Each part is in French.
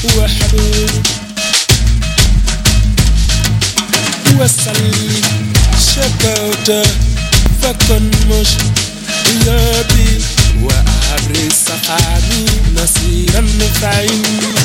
وحبيبي وصلي شكوته فكن مش يابي وأبري سقاني نسيرا نفعي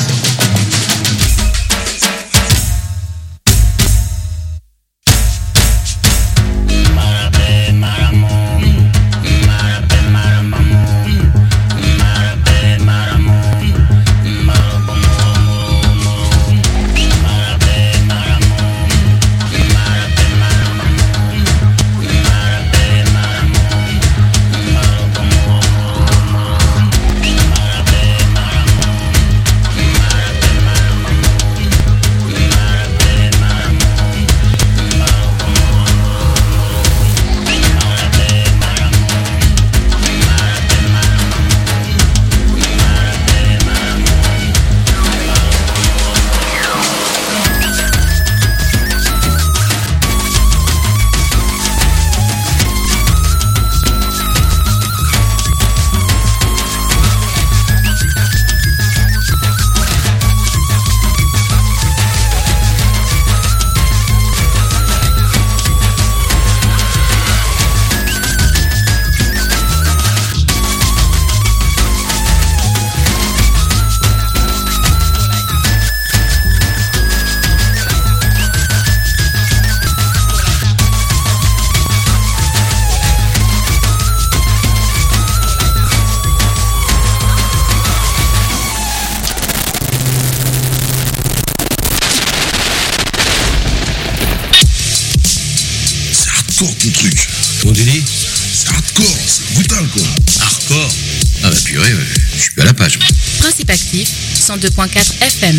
Ton truc. Comment tu dis? C'est hardcore, c'est brutal quoi. Hardcore? Ah bah purée, je suis plus à la page. Principe actif, 102.4 FM.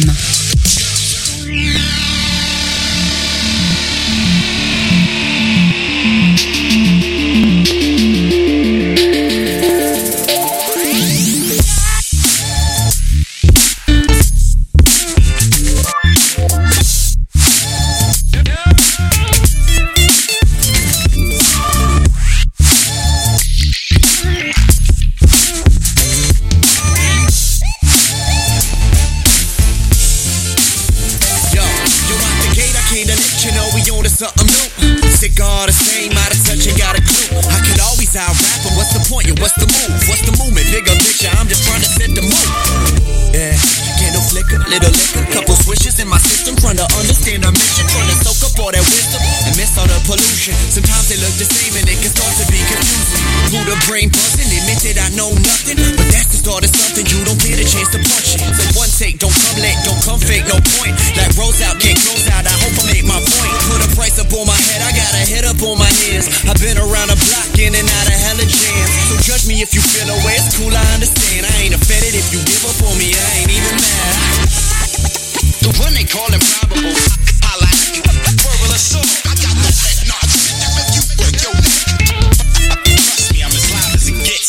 Something new, sick all the same, out of touch, ain't got a clue. I could always out-rap him, what's the point, yeah, what's the move? What's the movement, bigger picture, I'm just trying to set the mood. Yeah, candle flicker, little liquor, couple swishes in my system, trying to understand our mission, trying to soak up all that wisdom and miss all the pollution. Sometimes they look the same and it can start to be confusing. Who the brain buzzing, admit that I know nothing, but that's the start of something you don't get a chance to punch it. So one take, don't come late, don't come fake, no point. Like Rose out, can't close out, I hope I make my point. Put a price up on my head, I got a head up on my ears. I've been around the block, in and out of hella jams. So judge me if you feel away, it's cool, I understand. I ain't offended if you give up on me, I ain't even mad. The one they call improbable, I like verbal assault. I got that nonsense, if you break your neck. Trust me, I'm as live as it gets.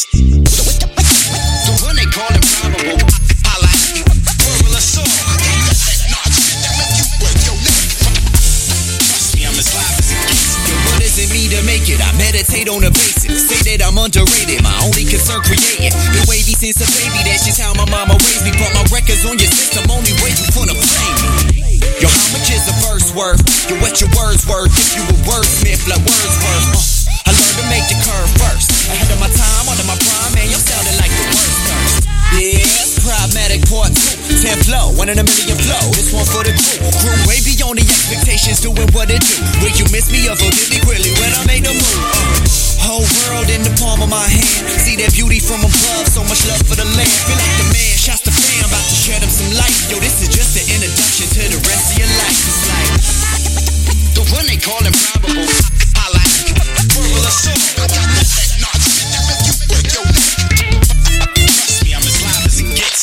The one they call improbable, I like verbal assault. I got that nonsense, if you break your neck. Trust me, I'm as live as it gets. Yo, what does it mean to make it? I meditate on the basics. Say that I'm underrated, my only concern creating. Been wavy since a baby, that's just how my mama raised me. Put my records on your system, only way you wanna play me. Yo, how much is a verse worth? Yo, what your words worth? If you a wordsmith like Wordsworth, I learned to make the curve first. Ahead of my time, under my prime, man, you're sounding like the worst first. Yeah, Pragmatic Part 2, 10 flow, 1 in a million flow. This one for the crew. Grew way beyond the expectations, doing what it do. Will you miss me or forgive me quickly when I make the move? Whole world in the palm of my hand. See that beauty from above, so much love for the land. Feel like the man, shots the fan, about to shed him some light. Yo, this is just the introduction to the rest of your life. It's like the one they call improbable. I like verbal assault. I got that nonsense, if you break your neck. Trust me, I'm as live as it gets.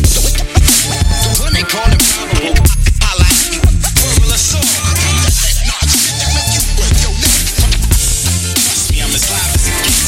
The one they call improbable. I like verbal assault. I got that nonsense, if you break your neck. Trust me, I'm as live as it gets.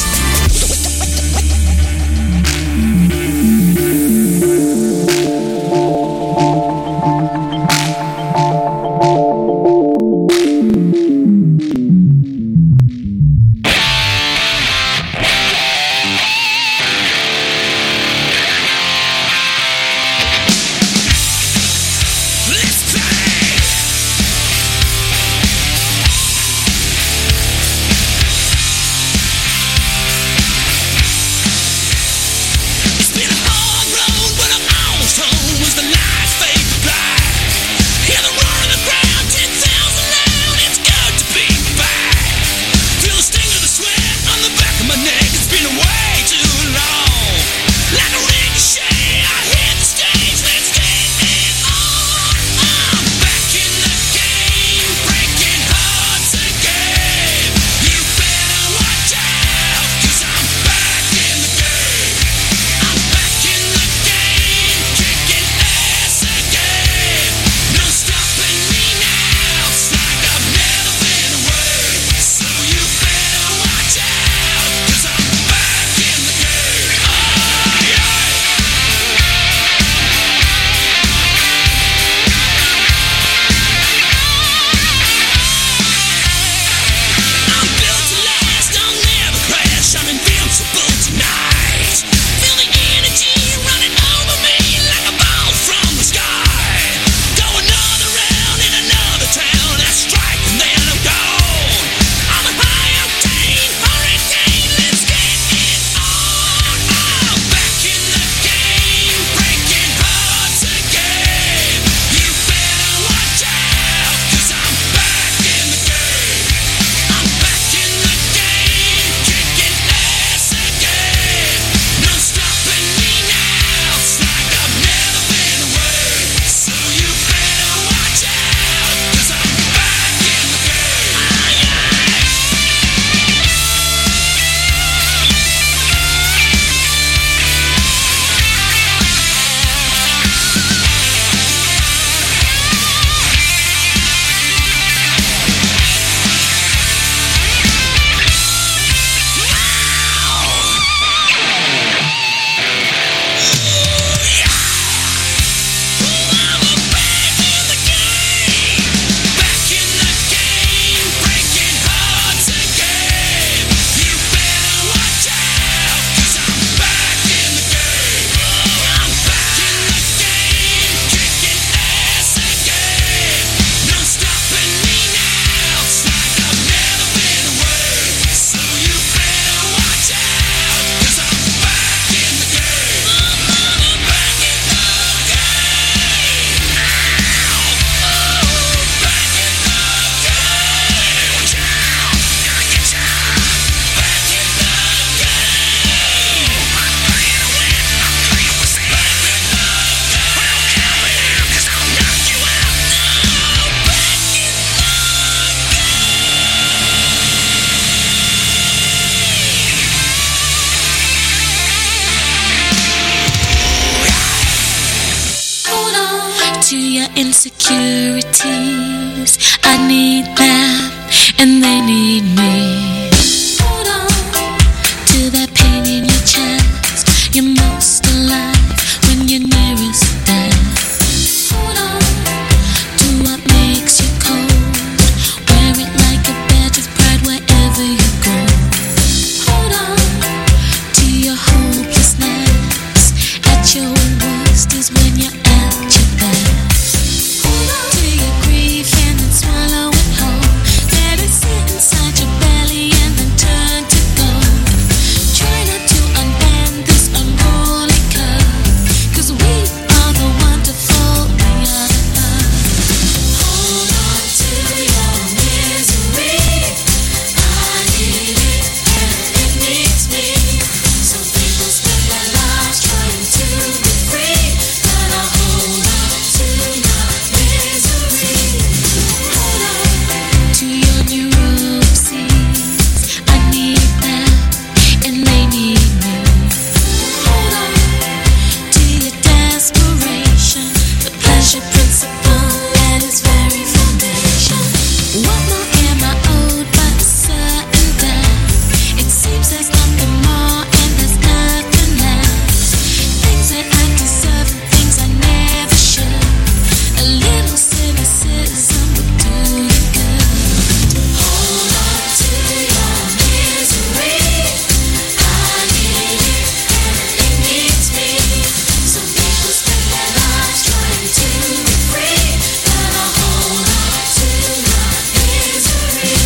to your insecurities. I need them and they need me. Hold on to that pain in your chest. You're most alive when you're nearest death. Hold on to what makes you cold. Wear it like a badge of pride wherever you go. Hold on to your hopelessness. At your worst is when you're at your best. Hold on to your grief and then swallow it whole. Let it sit inside your belly and then turn to gold. Try not to unbend this unruly curve, 'cause we are the wonderful, we are the love. Hold on to your misery. I need it and it needs me. Some people spend their lives trying to be free, but I hold on to my misery. Hold on to your neuroses. I need them and they need me. Hold on to your desperation, the pleasure principle at its very foundation. What more am I owed but a certain death? It seems there's nothing more and there's nothing less. Things that I deserve and things I never should. A little cynicism will do you good. Hold on to your misery. I need it and it needs me. Some people spend their lives trying to be free, but I hold on to my misery.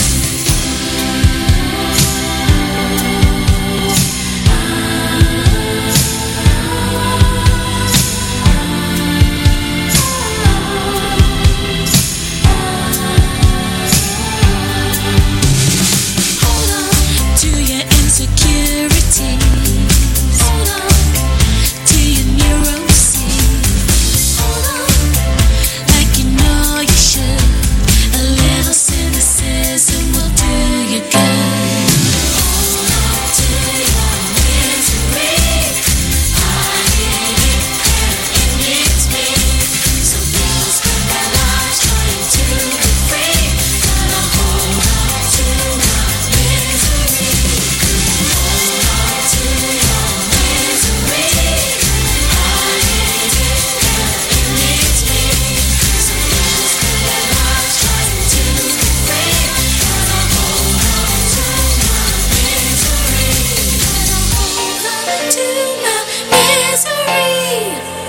Hold on to your insecurities. Hold on to your neuroses. Hold on like you know you should. A little cynicism will do you good. Hold on to your misery. I need it and it needs me. Some people spend their lives trying to be free, but I hold on to my misery. Hold on to your misery. I need it and it needs me. Some people spend their lives trying to be free, but I hold on to my misery. But I hold on to my misery.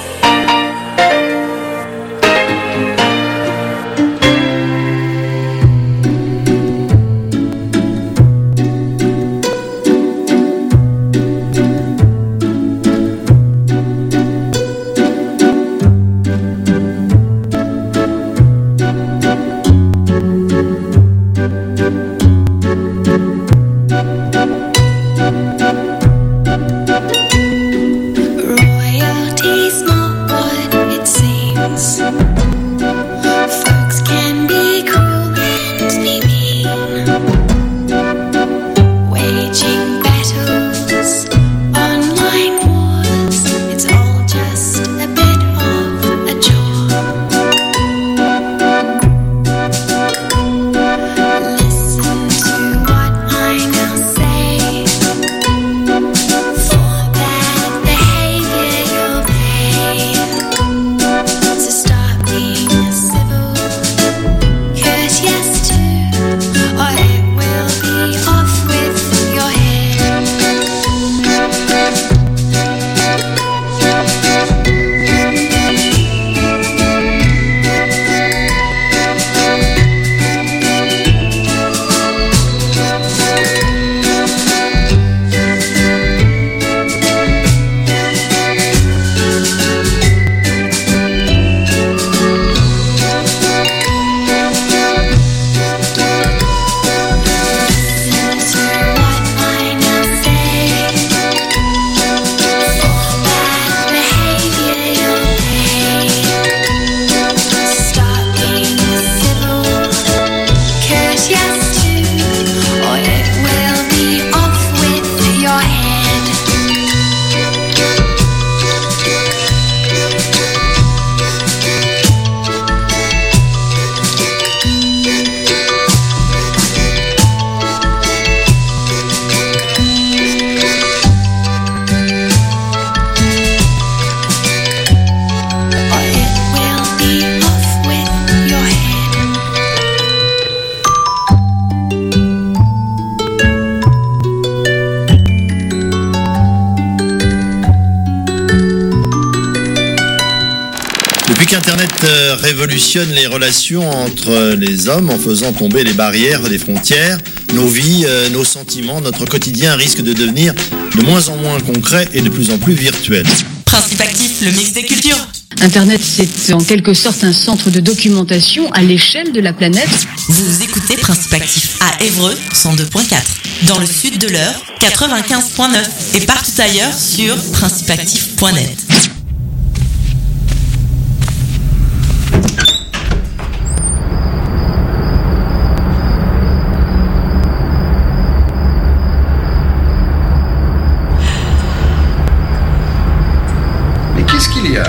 Royalty's not what it seems. Folks can be cruel and be mean, waging battles, online wars. It's all just a bit of a job. Listen to what I now say. For bad behavior you'll pay. So stop being a civil Depuis qu'Internet révolutionne les relations entre les hommes en faisant tomber les barrières des frontières, nos vies, nos sentiments, notre quotidien risquent de devenir de moins en moins concrets et de plus en plus virtuels. Principe actif, le mix des cultures. Internet, c'est en quelque sorte un centre de documentation à l'échelle de la planète. Vous écoutez Principe actif à Évreux, 102.4. Dans le sud de l'Eure, 95.9. Et partout ailleurs sur principeactif.net. Mais qu'est-ce qu'il y a ?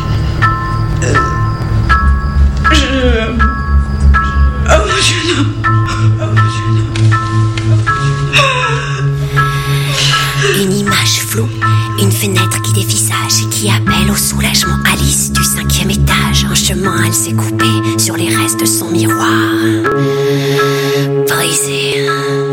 Une image floue, une fenêtre qui dévisage et qui appelle au soulagement Alice du 5e étage. Un chemin, elle s'est coupée sur les restes de son miroir brisé.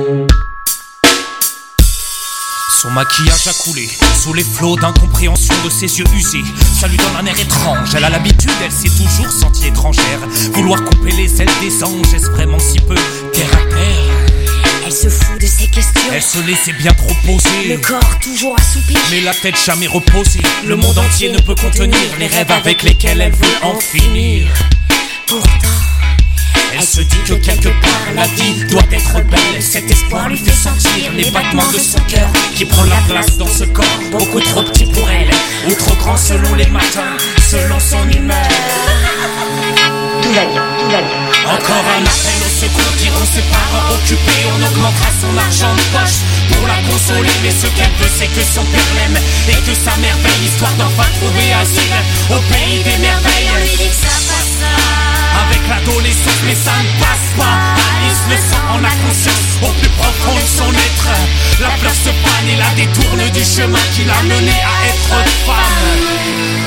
Son maquillage a coulé sous les flots d'incompréhension de ses yeux usés. Ça lui donne un air étrange. Elle a l'habitude, elle s'est toujours sentie étrangère. Vouloir couper les ailes des anges, est-ce vraiment si peu terre à terre? Elle se fout de ses questions. Elle se laissait bien trop poser. Le corps toujours assoupi, mais la tête jamais reposée. Le monde entier ne peut contenir les rêves avec lesquels elle veut en finir. Pourtant, elle se dit que quelque part la vie doit être belle. Cet espoir lui fait sentir les battements de son cœur qui prend la place dans ce corps beaucoup trop petit pour elle, ou trop grand selon les matins, selon son humeur. Tout va bien, tout va bien. Encore un appel au secours, diront ses parents occupés. On augmentera son argent de poche pour la consoler. Mais ce qu'elle veut, c'est que son père l'aime et que sa mère veille, histoire d'enfin trouver asile au pays des merveilles. On lui dit que ça passera avec l'adolescence, mais ça ne passe pas. Alice le sent en a conscience au plus profond de son être. La fleur se fane et la détourne du chemin qui l'a menée à être femme.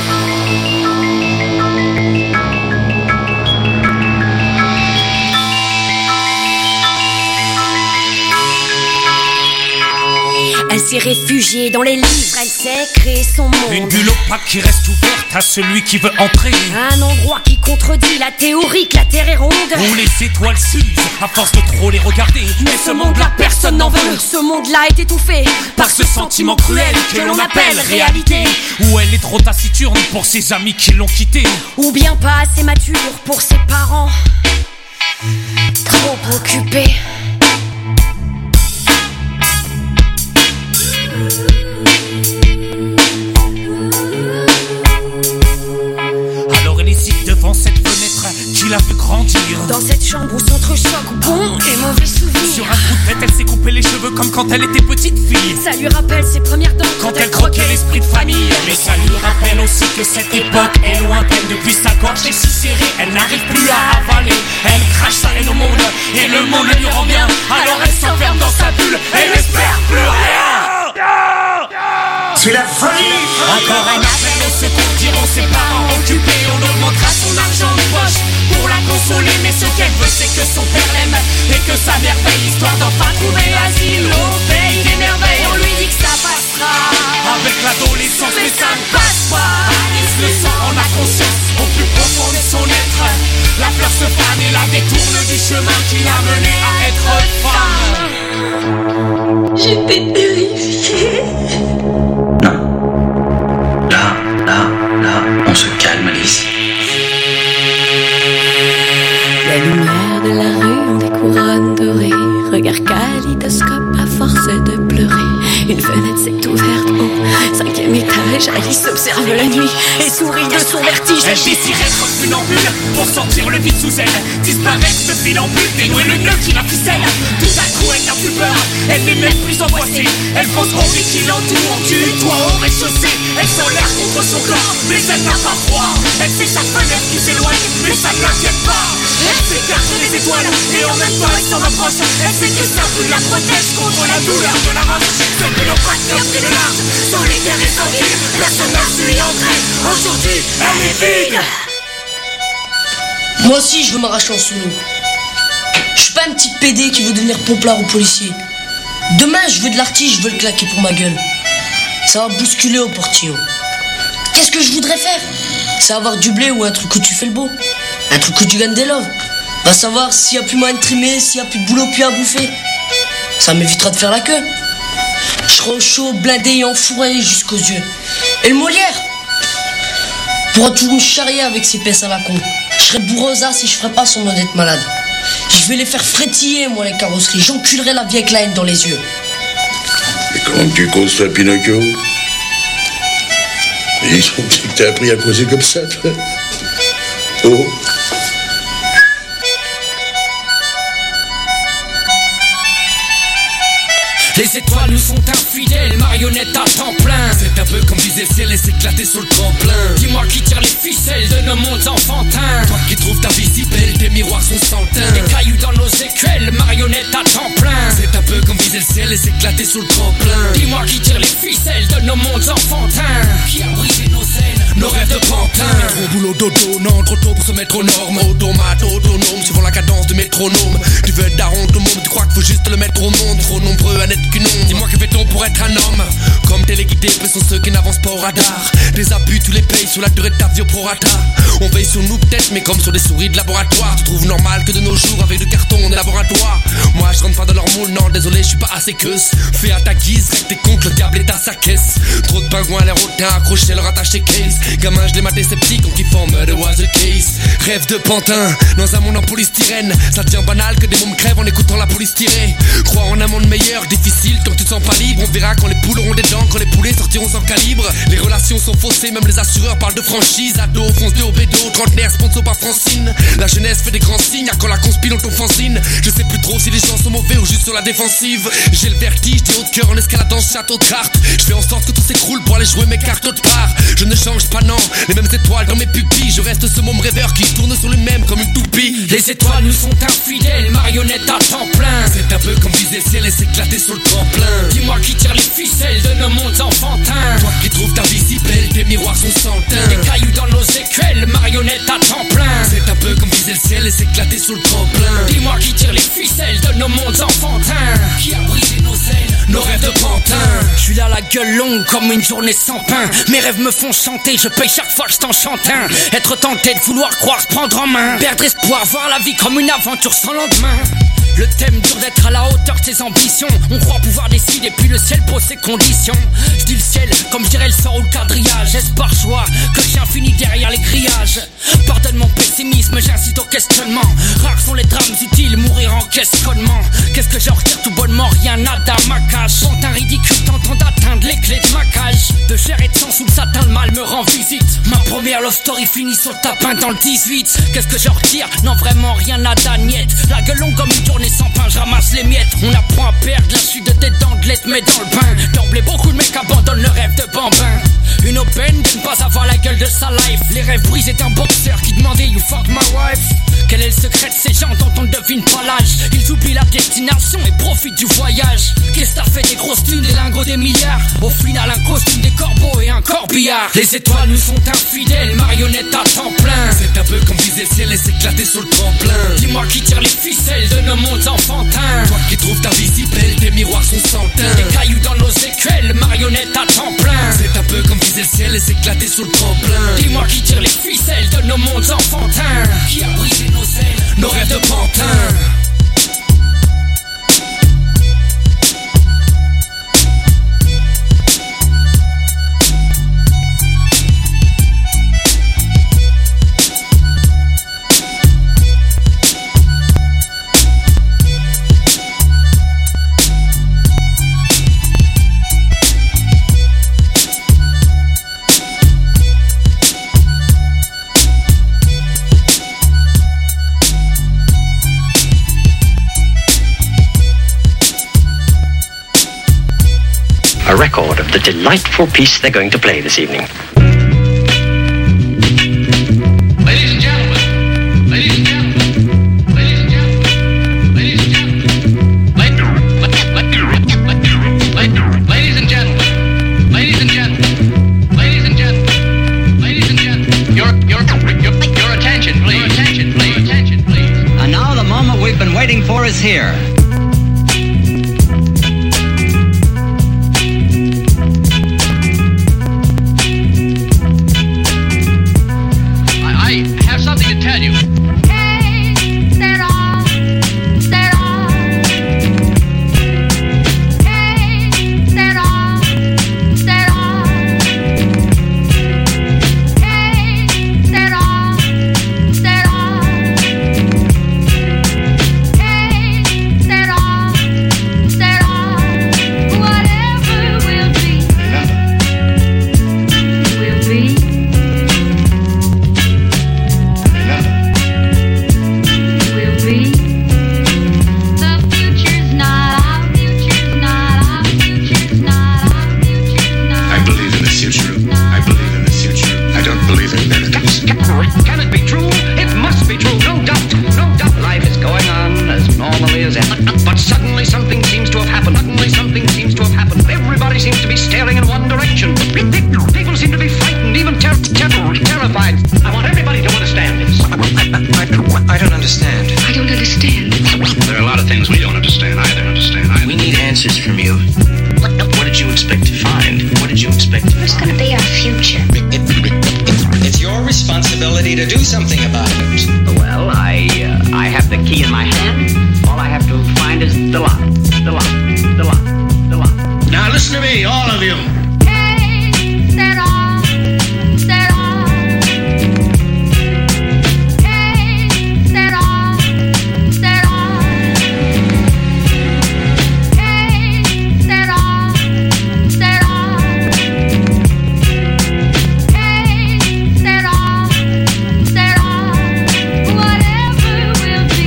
Elle s'est réfugiée dans les livres, elle s'est créée son monde. Une bulle opaque qui reste ouverte à celui qui veut entrer. Un endroit qui contredit la théorie que la Terre est ronde. Où les étoiles s'usent à force de trop les regarder. Mais ce monde-là, personne n'en veut. Ce monde-là est étouffé par ce sentiment cruel que l'on appelle réalité. Où elle est trop taciturne pour ses amis qui l'ont quittée. Ou bien pas assez mature pour ses parents, trop occupés. Alors elle hésite devant cette fenêtre qui l'a vu grandir. Dans cette chambre où s'entrechoquent bons et mauvais souvenirs. Sur un coup de tête, elle s'est coupé les cheveux comme quand elle était petite fille. Ça lui rappelle ses premières dents quand elle croquait l'esprit de famille. Mais ça lui rappelle aussi que cette époque est lointaine. Depuis sa gorge est si serrée, elle n'arrive plus à avaler. Elle crache sa haine au monde et le monde lui rend bien. Alors elle s'enferme dans sa bulle et n'espère plus rien. C'est la folie. Encore un appel au secours, diront ses parents occupés. On augmentera son argent de poche pour la consoler. Mais ce qu'elle veut, c'est que son père l'aime et que sa mère paye, histoire d'enfin trouver asile au pays des merveilles. On lui dit que ça passera avec l'adolescence, mais ça ne passe pas. Alice le sent en a conscience au plus profond de son être. La fleur se fane et la détourne du chemin qui l'a menée à être femme. J'étais terrifiée. Là, on se calme, Alice. La lumière de la rue ont des couronnes dorées. Regard kaléidoscope à force de pleurer. Une fenêtre s'est ouverte au 5e étage. Alice observe la nuit et sourit de son vertige. Elle désirait être funambule pour sentir le vide sous elle. Disparaître ce funambule, dénouer le nœud qui la ficelle. Tout à coup elle n'a plus peur, elle n'est même plus angoissée. Elle pense au vide qui l'entoure, du toit au rez-de-chaussée. Elle sent l'air contre son corps, mais elle n'a pas froid. Elle sait sa fenêtre qui s'éloigne, mais ça ne l'inquiète pas. Elle s'écarte des étoiles et en même temps elle s'en approche. Elle sait que sa bulle la protège contre la douleur de la roche. Seul que nos facteurs pris le large, solitaire et tranquille. Personne n'a su y entrer, aujourd'hui elle est vide. Moi aussi je veux m'arracher en solo. Je suis pas un petit PD qui veut devenir pomplard ou policier. Demain je veux de l'artiste, je veux le claquer pour ma gueule. Ça va bousculer au portillo. Qu'est-ce que je voudrais faire? C'est avoir du blé ou un truc où tu fais le beau. Un truc où tu gagnes des loves. Va savoir s'il y a plus moyen de trimer, s'il y a plus de boulot, plus à bouffer. Ça m'évitera de faire la queue. Je serai au chaud, blindé et enfourré jusqu'aux yeux. Et le Molière pourra toujours me charrier avec ses fesses à la con. Je serai bourrosa si je ferai pas son d'être malade. Je vais les faire frétiller, moi, les carrosseries. J'enculerai la vie avec la haine dans les yeux. Et comment tu causes, toi, Pinocchio? Ils sont que t'as appris à causer comme ça, toi. Oh. Les étoiles nous sont infidèles, marionnettes à temps plein. C'est un peu comme viser le ciel et s'éclater sur le tremplin. Dis-moi qui tire les ficelles de nos mondes enfantins. Toi qui trouves ta vie si belle, tes miroirs sont sans teint. Des cailloux dans nos écuelles, marionnettes à temps plein. C'est un peu comme viser le ciel et s'éclater sur le tremplin. Dis-moi qui tire les ficelles de nos mondes enfantins. Qui a brisé nos ailes, nos rêves de pantin. Métro, boulot, dodo, non, trop tôt pour se mettre aux normes. Automate, autonome, suivant la cadence du métronome. Tu veux être daron, tout le monde, tu crois qu'il faut juste le mettre au monde. Trop nombreux à n'être qu'une onde. Dis-moi que fait-on pour être un homme? Comme téléguidés, peu sont ceux qui n'avancent pas au radar. Des abus, tu les payes sur la durée de ta vie au prorata. On veille sur nous peut-être, mais comme sur des souris de laboratoire. Tu trouves normal que de nos jours, avec du carton, on élabore un toit. Moi, je rentre pas dans leur moule, non, désolé, je suis pas assez queuse. Fais à ta guise, règle tes comptes, le diable est à sa caisse. Trop de pingouins à l'air hautain, accrochés, leur attaché case. Gamin, je les matais sceptiques, en kiffant Murder was a case. Rêve de pantin, dans un monde en polystyrène. Ça devient banal que des mômes crèvent en écoutant la police tirer. Croire en un monde meilleur, difficile, tant que tu te sens pas libre. On verra quand les poules auront des dents, quand les poulets sortiront sans calibre. Les relations sont faussées, même les assureurs parlent de franchise. Ado, fonce 2 au bédo, trentenaire, sponsor par Francine. La jeunesse fait des grands signes, à quand la conspire ton fanzine. Je sais plus trop si les gens sont mauvais ou juste sur la défensive. J'ai le vertige des hauts de cœur en escaladant ce château de cartes. Je fais en sorte que tout s'écroule pour aller jouer mes cartes autre part. Je ne change pas, non, les mêmes étoiles dans mes pupilles. Je reste ce môme rêveur qui tourne sur lui-même comme une toupie. Les étoiles nous sont infidèles, marionnettes à temps plein. C'est un peu comme viser le ciel et s'éclater sur le tremplin. Dis-moi qui tire les ficelles de nos mondes enfantins. Toi qui trouves ta vie si belle, tes miroirs sont sans teint. Des cailloux dans nos écuelles, marionnettes à temps plein. C'est un peu comme viser le ciel et s'éclater sur le tremplin. Dis-moi qui tire les ficelles de nos mondes enfantins. Qui a brisé nos ailes, nos rêves de pantin. Je suis là la gueule longue comme une journée sans pain. Mes rêves me font chanter, je paye chaque fois que je t'en chante un. Être tenté de vouloir croire, se prendre en main. Perdre espoir, voir la vie comme une aventure sans lendemain. Le thème dur d'être à la hauteur de ses ambitions. On croit pouvoir décider puis le ciel pose ses conditions. Je dis le ciel comme je dirais le sort ou le quadrillage. Est-ce par choix que j'ai infini derrière les grillages? Pardonne mon pessimisme, j'incite au questionnement. Rares sont les drames utiles, mourir en questionnement. Qu'est-ce que j'en retire tout bonnement? Rien, nada, ma cage. Chante un ridicule tentant d'atteindre les clés de ma cage. De chair et de sang sous le satin, le mal me rend visite. Ma première love story finit sur le tapin dans le 18. Qu'est-ce que j'en retire? Non vraiment rien, nada, niette. La gueule longue comme une journée sans pain, je ramasse les miettes. On apprend à perdre la suite de tes dentelettes, mais dans le bain. D'emblée, beaucoup de mecs abandonnent le rêve de bambin. Une aubaine de ne pas avoir la gueule de sa life. Les rêves brisés d'un boxeur qui demandait you fuck my wife. Quel est le secret de ces gens dont on ne devine pas l'âge? Ils oublient la destination et profitent du voyage. Qu'est-ce que t'as fait des grosses thunes, des lingots, des milliards? Au final un costume, des corbeaux et un corbillard. Les étoiles nous sont infidèles, marionnettes à temps plein. C'est un peu comme viser le ciel et s'éclater sur le tremplin. Dis-moi qui tire les ficelles de nos mondes enfantins. Toi qui trouves ta vie si belle, tes miroirs sont sans teint. Des cailloux dans nos écuelles, marionnettes à temps plein. C'est un peu comme viser le ciel et s'éclater sur le tremplin. Dis-moi qui tire les ficelles de nos mondes enfantins. Qui a brisé nos ailes, nos rêves de pantin. A record of the delightful piece they're going to play this evening. Ladies and gentlemen, ladies and gentlemen, ladies and gentlemen, ladies and gentlemen, ladies and gentlemen, ladies and gentlemen, ladies and gentlemen, ladies and gentlemen, your attention, please. Your attention, please. Your attention, please. And now the moment we've been waiting for is here. the key in my hand. All I have to find is the lock. The lock. The lock. The lock. Now listen to me, all of you. Set off, set off. Hey, set off, set off. Hey, set off, set off. Hey, set off, set off. Whatever will be,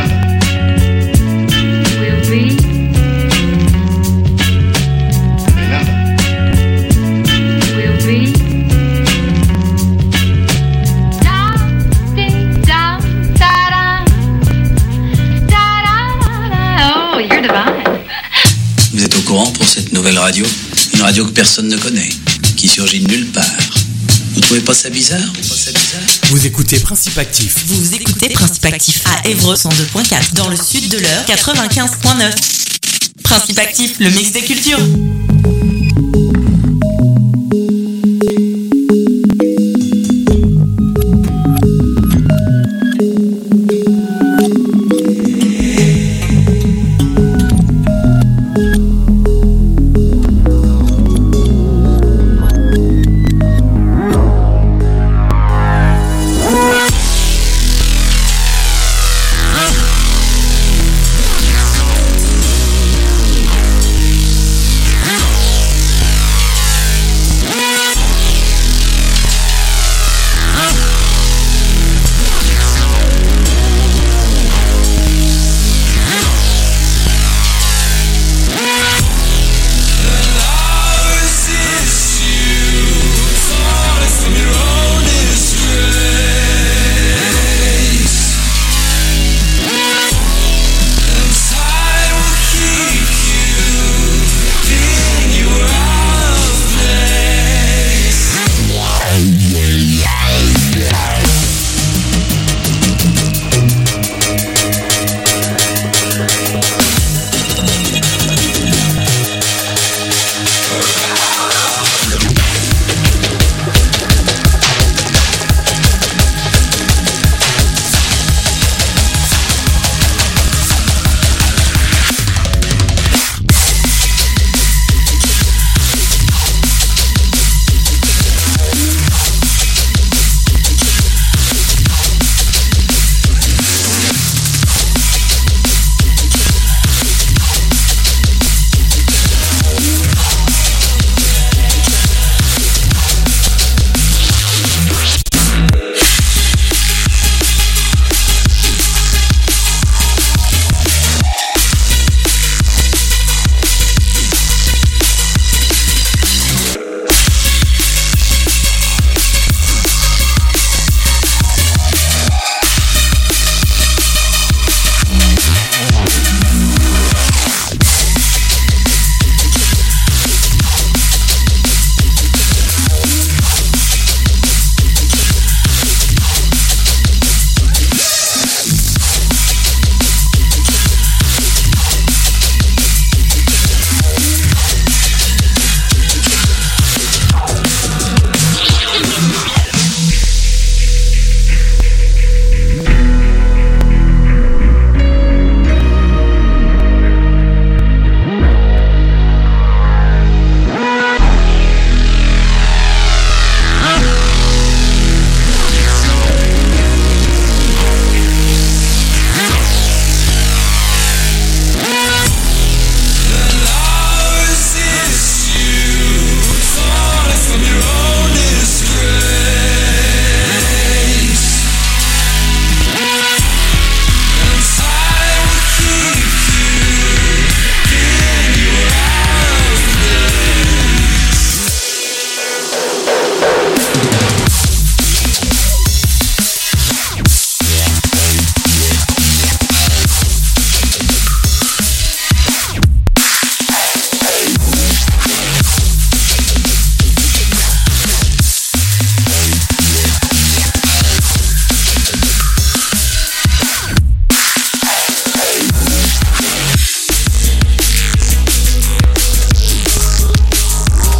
will be. Vous êtes au courant pour cette nouvelle radio? Une radio que personne ne connaît, qui surgit de nulle part. Vous trouvez pas ça bizarre? Vous écoutez Principe Actif. Vous écoutez Principe Actif à Évreux 102.4 dans le sud de l'Eure 95.9. Principe Actif, le mix des cultures.